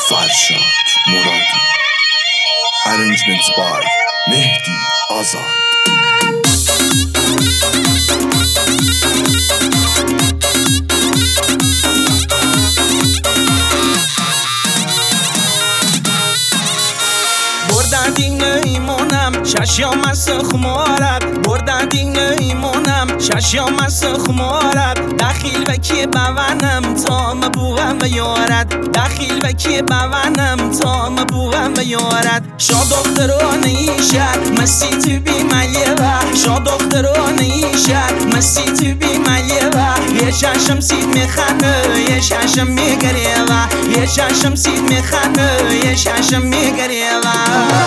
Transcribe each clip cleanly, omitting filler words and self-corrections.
فرشاد مرادی. Arrangements by مهدی آزاد. بردن دیگه ایمونم ششیام از خمارت، بردن دیگه ایمونم ششیام از خمارت. دخیل وکی بونم تا مبوهم و یارت، دخیل وکی بونم تا مبوهم و یارت. شا دخترانه ایشد مستی تو بی ملیوه، شا دخترانه ایشد مستی تو بی ملیوه. یه ششم سید میخنه یه ششم میگریوه، یه ششم سید میخنه یه ششم میگریوه.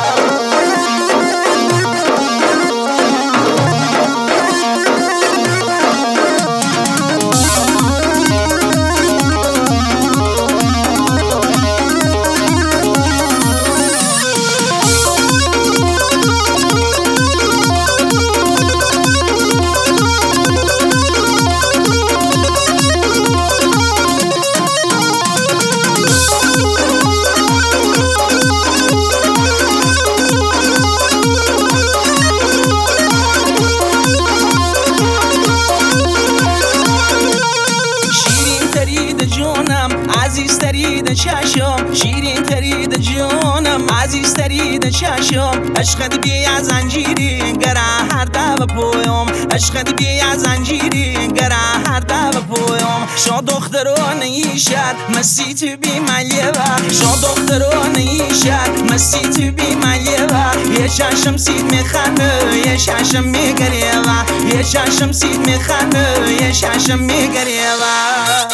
عزیز ترید چشم شیرین ترید جانم، عزیز ترید چشم. عشقت بی از زنجیری گره هر دو پویم، عشقت بی از زنجیری گره هر دو پویم. شا دخترانه ایشد مستی تو بی ملیوه، شا دخترانه ایشد مستی تو بی ملیوه. یه چشم سید میخنه یه چشم میگریوه، یه چشم سید میخنه یه چشم میگریوه.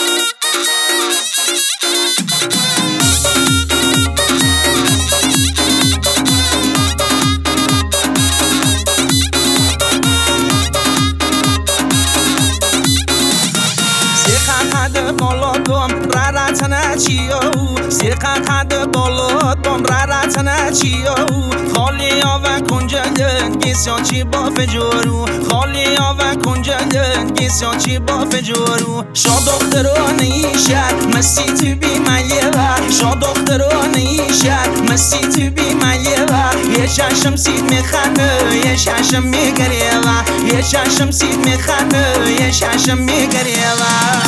سیقا قد بالات بام رتنه چیو خالی آوه کنجلن گیسیان چی با فجارو، خالی آوه کنجلن گیسیان چی با فجارو. شا دخترانه ایشد مستی تو بی ملیوه، شا دخترانه ایشد مستی تو بی ملیوه. یه چشم سید میخنه یه چشم میگریوه، یه چشم سید میخنه یه چشم میگریوه.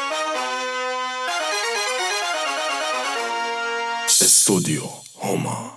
استودیو هما.